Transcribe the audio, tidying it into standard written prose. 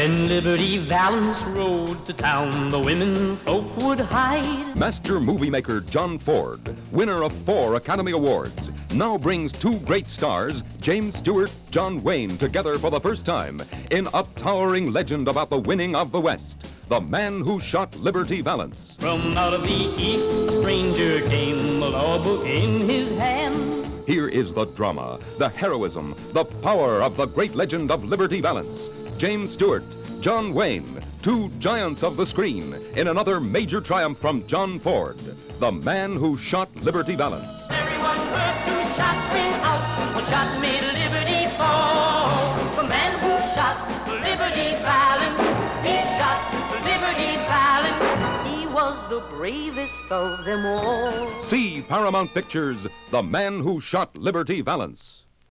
When Liberty Valance rode to town, the women folk would hide. Master movie maker John Ford, winner of 4 Academy Awards, now brings 2 great stars, James Stewart, John Wayne, together for the first time in a towering legend about the winning of the West, the man who shot Liberty Valance. From out of the East, a stranger came, a law book in his hand. Here is the drama, the heroism, the power of the great legend of Liberty Valance. James Stewart, John Wayne, 2 giants of the screen in another major triumph from John Ford, the man who shot Liberty Valance. Everyone heard 2 shots ring out. One shot made Liberty fall. The man who shot Liberty Valance, he shot Liberty Valance. He was the bravest of them all. See Paramount Pictures' The Man Who Shot Liberty Valance.